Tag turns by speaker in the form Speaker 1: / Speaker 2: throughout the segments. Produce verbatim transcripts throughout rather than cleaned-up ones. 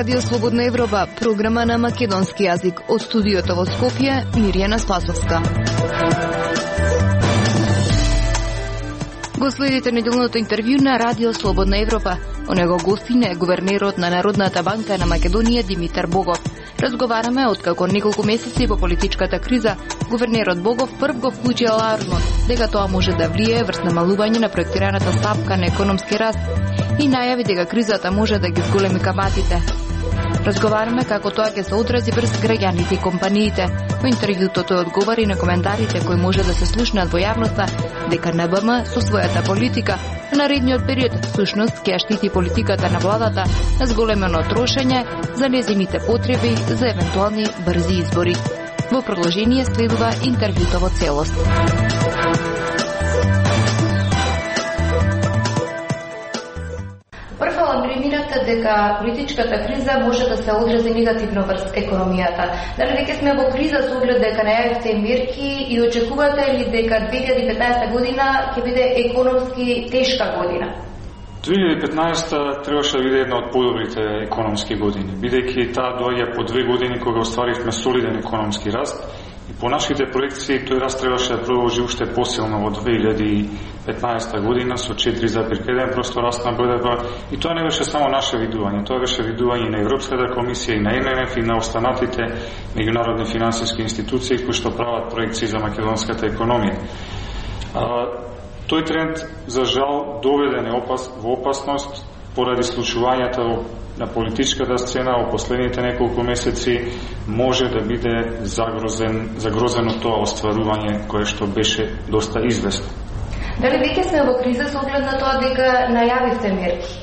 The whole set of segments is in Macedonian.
Speaker 1: Радио Слободна Европа, програма на македонски јазик. Од студиото во Скопје, Мирјана Спасовска. Го следите неделното интервју на Радио Слободна Европа. О него гостин е гувернерот на Народната банка на Македонија Димитар Богов. Разговараме откако неколку месеци по политичката криза, гувернерот Богов прв го вклучи алармот дека тоа може да влие врз намалување на проектираната стапка на економски раст и најави дека кризата може да ги зголеми каматите. Разговараме како тоа ќе се одрази врз граѓаните и компаниите. Во интервјуто тој одговори на коментарите кои може да се слушнат во јавноста дека Н Б М со својата политика в наредниот период всушност ќе штити политиката на владата на зголемено трошење за незините потреби за евентуални брзи избори. Во продолжение следува интервјуто во целост.
Speaker 2: Преминавте дека политичката криза може да се одрази негативно врз економијата. Дали веќе сме во криза со оглед дека најавивте мерки и очекувате ли дека две илјади и петнаесета година ќе биде економски тешка година?
Speaker 3: две илјади и петнаесета требаше да биде една од подобрите економски години, бидејќи таа доаѓа по две години кога остваривме солиден економски раст. И по нашите проекции тој раст требаше да продолжи уште посилно во две илјади и петнаесета година со четири зарез еден проценти раст на Б Д П. И тоа не беше само наше видување, тоа беше видување на Европската комисија и на М М Ф и на останатите меѓународни финансиски институции кои што прават проекции за македонската економија. А, тој тренд за жал доведен е опас, во опасност поради случувањата на политичката сцена во последните неколку месеци може да биде загрозен, загрозено тоа остварување кое што беше доста известно.
Speaker 2: Дали веќе сме во криза со оглед на тоа дека најавивте мерки?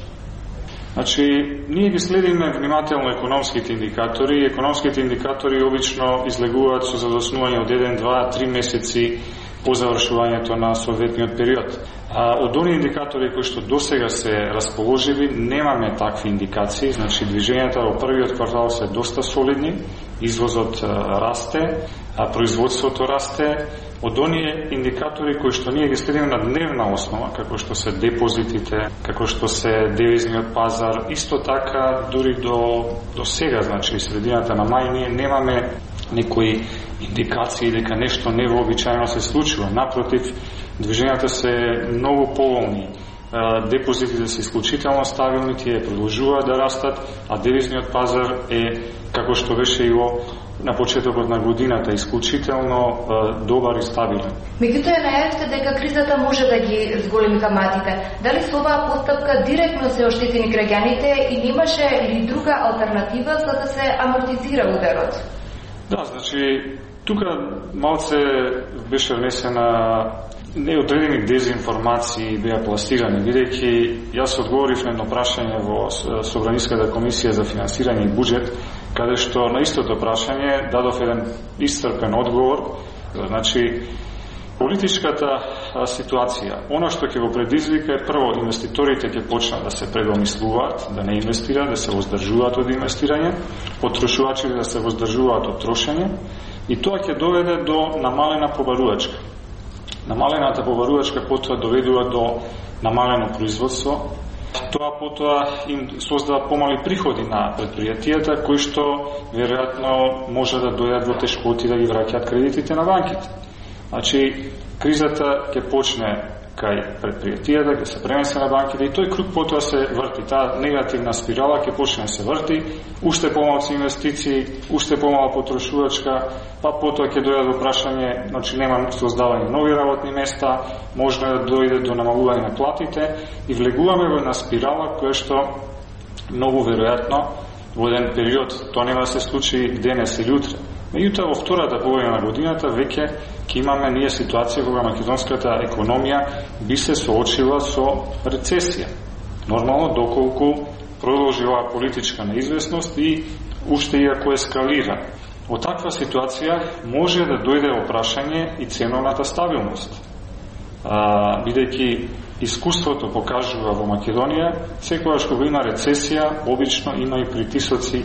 Speaker 3: Значи, ние ги следиме внимателно економските индикатори. Економските индикатори обично излегуваат со задоснување од еден, два, три месеци по завршувањето на советниот период. А, од оние индикатори кои што досега се расположиви, немаме такви индикации, значи движењата во првиот квартал се доста солидни, извозот а, расте, а производството расте. Од оние индикатори кои што ние ги следиме на дневна основа, како што се депозитите, како што се девизниот пазар, исто така дури до, до сега, значи средината на мај, ние немаме некои индикации дека нешто невообичаено се случува. Напротив, движењата се многу поволни. Депозитите се исклучително стабилни, тие продолжуваат да растат, а девизниот пазар е, како што беше и во на почетокот на годината, исклучително добар и стабилен.
Speaker 2: Меѓутоа најавивте дека кризата може да ги зголеми каматите. Дали со оваа постапка директно се оштетени граѓаните и немаше ли друга алтернатива за да се амортизира ударот?
Speaker 3: Да, значи, тука малце беше внесена неодредени дезинформации беа пласирани, бидејќи јас одговорив на едно прашање во Собраниската комисија за финансирање и буџет, каде што на истото прашање дадов еден исцрпен одговор. Значи, политичката ситуација, она што ќе го предизвика е прво инвеститорите ќе почнат да се предомислуваат, да не инвестираат, да се воздржуваат од инвестирање, потрошувачите да се воздржуваат од трошење и тоа ќе доведе до намалена побарувачка. Намалената побарувачка потоа доведува до намалено производство. Тоа потоа им создава помали приходи на предпријатијата кои што веројатно може да дојдат во тешкоти да ги враќаат кредитите на банките. Значи, кризата ќе почне кај предпријатијата, ќе се пренесе на банките и тој круг потоа се врти. Таа негативна спирала ќе почне да се врти, уште помалци инвестиции, уште помала потрошувачка, па потоа ќе дојде до прашање, значи нема создавање нови работни места, може да дојде до намалување на платите и влегуваме во една спирала која што многу веројатно во еден период, тоа нема да се случи денес или утре. Меѓутоа, во втората половина на годината веќе ќе имаме ние ситуација кога македонската економија би се соочила со рецесија. Нормално, доколку продолжи оваа политичка неизвестност и уште иако ескалира. Во таква ситуација може да дојде во прашање и ценовната стабилност. А, бидејќи искуството покажува во Македонија, секогаш кога има рецесија, обично има и притисоци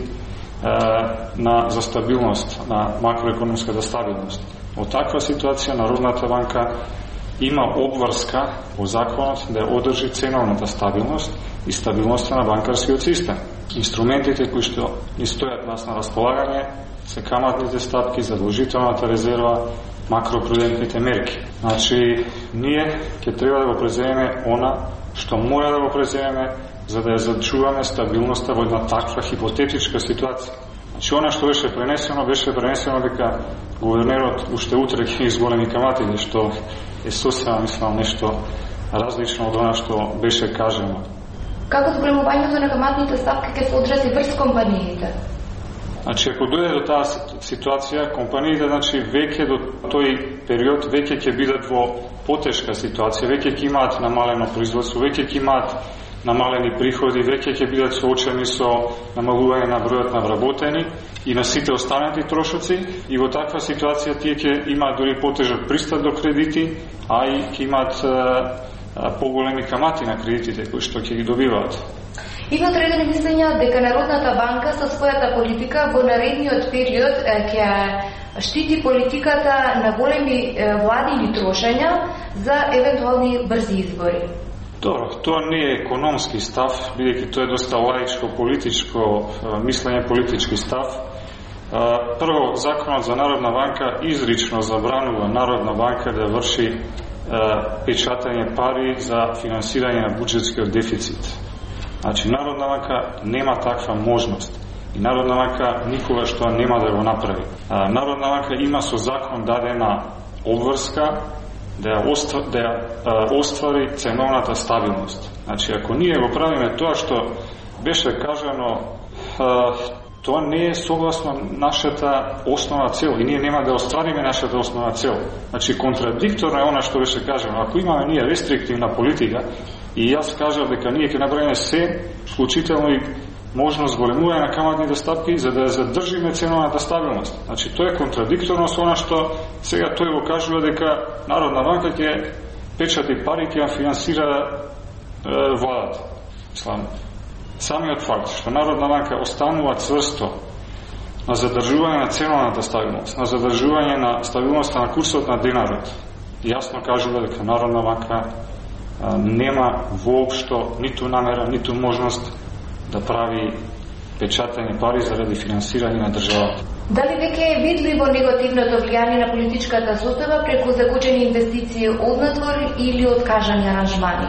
Speaker 3: на за стабилност, на макроекономската стабилност. Во таква ситуација Народната банка има обврска во законот да одржи ценовната стабилност и стабилноста на банкарскиот систем. Инструментите кои што ни стојат нас на располагање се каматните стапки, задолжителната резерва, макропрудентните мерки. Значи, ние ќе треба да го преземеме она што мора да го преземеме за да ја зачуваме стабилноста во една таква хипотетичка ситуација. Значи, она што беше пренесено, беше пренесено дека гувернерот уште утре ќе изголеми каматите, што е сосема, мислам, нешто различно од она што беше кажено.
Speaker 2: Како зголемувањето на каматните ставки ќе се одрази врз компаниите?
Speaker 3: Значи, ако дојде до таа ситуација, компаниите, значи, веќе до тој период, веќе ќе бидат во потешка ситуација, веќе ќе имаат намалено производство, веќе ќе имаат намалени приходи, веќе ќе бидат соочени со намалување на бројот на вработени и на сите останати трошоци, и во таква ситуација тие ќе имаат дури потежок пристап до кредити, а и ќе имаат поголеми камати на кредитите кои што ќе ги добиваат.
Speaker 2: Има одредени мислења дека Народната банка со својата политика во наредниот период ќе штити политиката на големи владини трошења за евентуални брзи избори.
Speaker 3: Добро, тоа не е економски став, бидејќи тоа е доста лаичко политичко мислење, политички став. Прво, законот за Народна банка изрично забранува Народна банка да врши печатање пари за финансирање на буџетскиот дефицит. Значи, Народна банка нема таква можност и Народна банка никогаш тоа нема да го направи. Народна банка има со закон дадена обврска да ја оствари, да ја оствари ценовната стабилност. Значи, ако ние го правиме тоа што беше кажано, тоа не е согласно нашата основна цел и ние нема да оствариме нашата основна цел. Значи, контрадикторно е она што беше кажано. Ако имаме ние рестриктивна политика и јас кажав дека ние ќе направиме се, вклучително и можност големување на каматните стапки за да ја задржиме ценовната стабилност. Значи, тоа е контрадикторно со она што сега тој го кажува дека Народна банка ќе печати пари, ќе ја финансира е, владата. Мислам, самиот факт што Народна банка останува цврсто на задржување на ценовната стабилност, на задржување на стабилноста на курсот на денарот, јасно кажува дека Народна банка а, нема воопшто ниту намера, ниту можност да прави печатање пари заради финансирање на државата.
Speaker 2: Дали веќе е видливо негативното влијание на политичката состава преку закучени инвестиции однадвор или откажани аранжмани?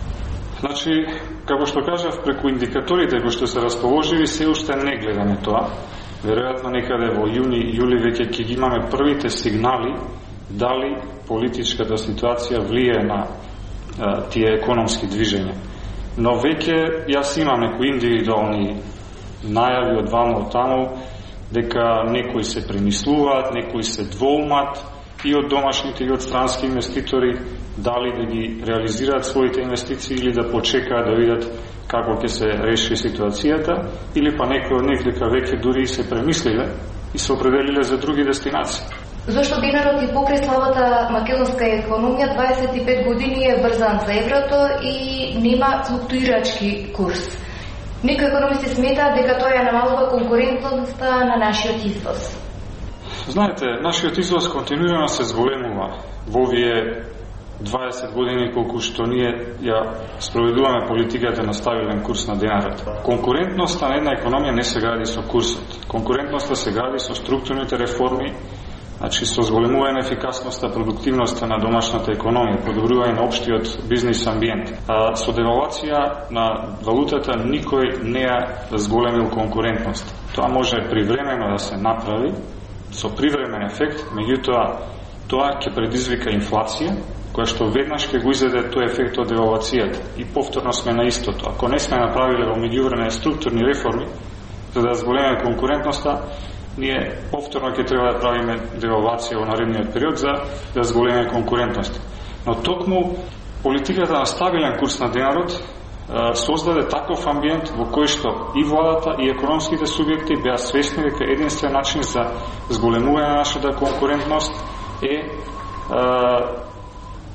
Speaker 3: Значи, како што кажав, преку индикаторите кои што се расположиви, се уште не гледаме тоа. Веројатно некаде во јуни, јули веќе ќе ги имаме првите сигнали дали политичката ситуација влие на а, тие економски движења. Но веќе јас имам некои индивидуални најави од ваму од таму, дека некои се премислуваат, некои се двоумат и од домашните и од странски инвеститори дали да ги реализираат своите инвестиции или да почекаат да видат како ќе се реши ситуацијата, или па некои од нив дека веќе дури се премислиле и се определиле за други дестинации.
Speaker 2: Зошто денарот и покрај слабата македонска економија дваесет и пет години е врзан за еврото и нема флуктуирачки курс? Некои економисти сметаат дека тоа ја намалува конкурентноста на нашиот извоз.
Speaker 3: Знаете, нашиот извоз континуирано се зголемува во овие дваесет години колку што ние ја спроведуваме политиката на стабилен курс на денарот. Конкурентноста на една економија не се гради со курсот. Конкурентноста се гради со структурните реформи, значи со зголемување на ефикасноста, продуктивноста на домашната економија, подобрување на општиот бизнис амбиент. А со девалвација на валутата никој не ја зголемил конкурентност. Тоа може привремено да се направи со привремен ефект, меѓутоа тоа ќе предизвика инфлација, која што веднаш ќе го изеде тој ефект од девалвацијата и повторно сме на истото. Ако не сме направиле во меѓувреме структурни реформи за да зголемиме конкурентноста, ние повторно ќе треба да правиме девалвација во наредниот период за да зголемиме конкурентноста. Но токму политиката на стабилен курс на денарот создаде таков амбиент во кој што и владата и економските субјекти беа свесни дека единствен начин за зголемување на нашата конкурентност е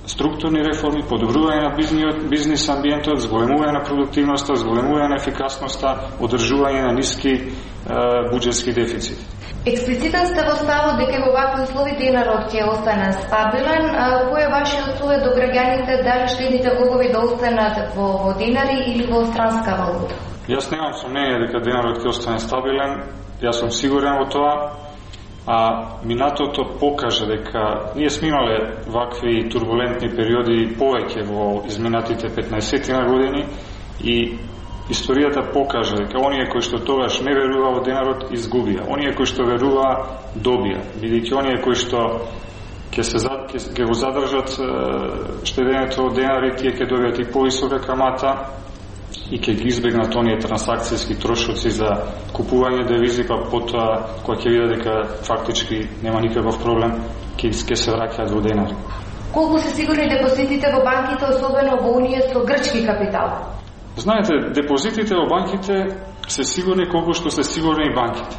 Speaker 3: структурни реформи, подобрување на бизнис, бизнис амбиентот, зголемување на продуктивноста, зголемување на ефикасноста, одржување на ниски е, буџетски дефицити.
Speaker 2: Експлицитен сте во ставот дека во вакви услови денарот ќе остане стабилен. Кој е вашиот совет до граѓаните, дали штедните влогови да останат во, во денари или во странска валута?
Speaker 3: Јас немам сомнение дека денарот ќе остане стабилен. Јас сум сигурен во тоа. А минатото покажа дека ние сме имале вакви турбулентни периоди повеќе во изминатите петнаесет години и историјата покажа дека оние кои што тогаш не веруваа во денарот изгубија, оние кои што веруваа добија, бидејќи оние кои што ќе се ќе, ќе го задржат штедењето од денари, тие ќе добијат и повисока камата и ќе ги избегнат оние трансакцијски трошоци за купување девизи, па потоа кога ќе видат дека фактички нема никаков проблем, ќе ќе се враќаат во денари.
Speaker 2: Колку се сигурни депозитите во банките, особено во унија со грчки капитал?
Speaker 3: Знаете, депозитите во банките се сигурни колку што се сигурни и банките.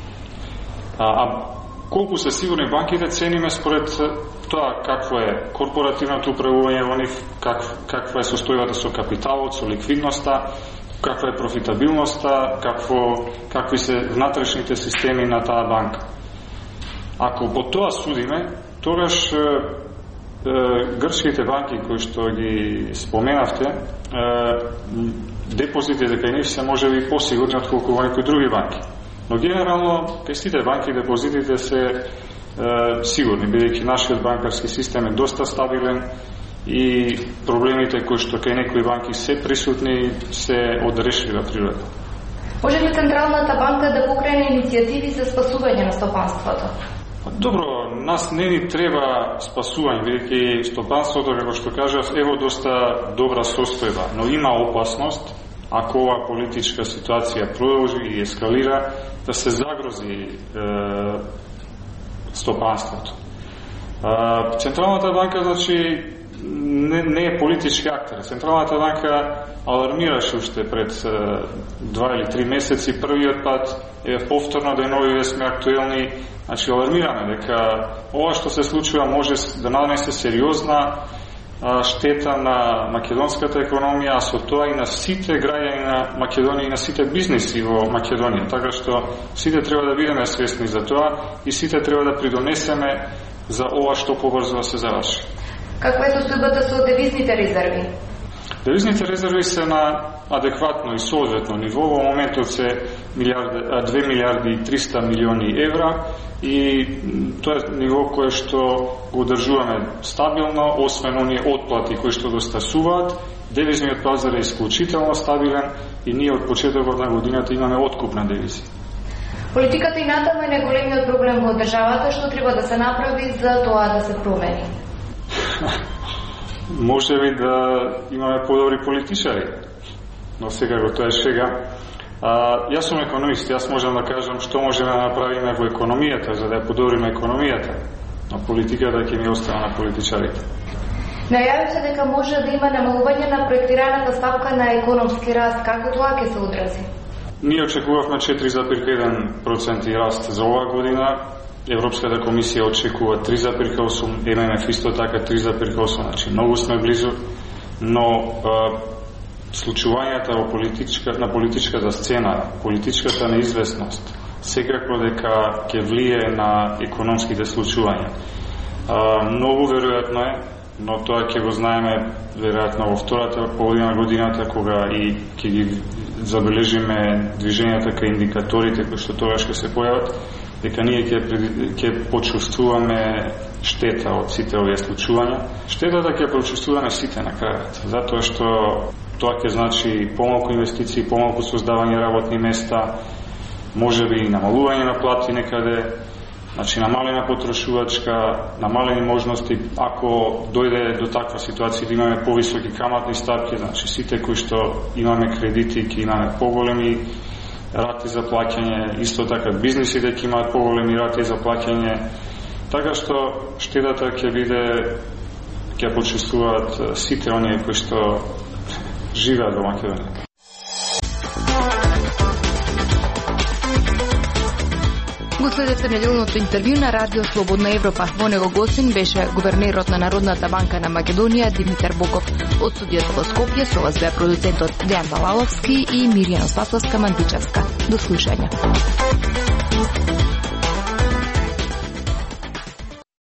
Speaker 3: А, а колку се сигурни банките цениме според тоа какво е корпоративното управување во нив, как, каква е состојбата со капиталот, со ликвидноста, каква е профитабилноста, какво, какви се внатрешните системи на таа банка. Ако по тоа судиме, тогаш е, е, грчките банки кои што ги споменавте, е, депозитите кај нив се можеби посигурни од колку во некои други банки. Но генерално, кај сите банки депозитите се е, сигурни, бидејќи нашиот банкарски систем е доста стабилен и проблемите кои што кај некои банки се присутни се од решлива природа.
Speaker 2: Може ли Централната банка да покрене иницијативи за спасување на стопанството?
Speaker 3: Добро, нас не ни треба спасување, бидејќи стопанството, како што кажав, е во доста добра состојба, но има опасност ако ова политичка ситуација продолжи и ескалира, да се загрози е, стопанството. Е, Централната банка, значи, не, не е политички актер. Централната банка алармираше уште пред е, два или три месеци. Првиот пат е повторно, да нови сме актуелни. Значи, алармираме дека ова што се случува може да нанесе сериозна штета на македонската економија, а со тоа и на сите граѓани на Македонија и на сите бизниси во Македонија. Така што сите треба да бидеме свесни за тоа и сите треба да придонесеме за ова што побрзо да се заврши.
Speaker 2: Каква е состојбата со девизните резерви?
Speaker 3: Девизните резерви се на адекватно и соодветно ниво. Во моментот се две милиарди и триста милиони евра и тоа е ниво кое што го одржуваме стабилно, освен оние отплати кои што достасуваат. Девизниот пазар е исклучително стабилен и ние од почетокот на годината имаме откуп на девизи.
Speaker 2: Политиката и натаму е најголемиот проблем во државата. Што треба да се направи за тоа да се промени?
Speaker 3: Може би да имаме подобри политичари, но секако тоа е шега. А, јас сум економист, јас можам да кажам што можеме да направиме во економијата за да ја подобриме економијата, но политиката ќе ми остава на политичарите.
Speaker 2: Најави се дека може да има намалување на проектираната ставка на економски раст. Како тоа ќе се одрази?
Speaker 3: Ние очекувавме четири зарез еден проценти раст за оваа година. Европската комисија очекува три зарез осум, М М Ф исто така три зарез осум, значи многу сме близу, но а, случувањата во политичка, на политичката сцена, политичката неизвестност, секако дека ќе влие на економските случувања. А, многу веројатно е, но тоа ќе го знаеме веројатно во втората половина на годината, кога и ќе ги забележиме движењата кај индикаторите кои што тогаш ќе се појават, дека ние ќе ќе почувствуваме штета од сите овие случувања. Штетата ќе почувствуваме сите на крајот, затоа што тоа ќе значи помалку инвестиции, помалку создавање работни места, можеби и намалување на плати некаде, значи намалена потрошувачка, намалени можности, ако дојде до таква ситуација да имаме повисоки каматни ставки, значи сите кои што имаме кредити ќе имаме поголеми рати за плаќање, исто така бизнисите ќе имаат поголеми рати за плаќање, така што штетата ќе биде, ќе почувствуваат сите оние кои што живеат во Македонија.
Speaker 1: Го следете неделното интервју на Радио Слободна Европа. Во него гостин беше гувернерот на Народната банка на Македонија Димитар Богов. Од студиото во Скопје со вас беа продуцентот Дејан Балаловски и Мирјана Спасовска Мандичевска. До слушање.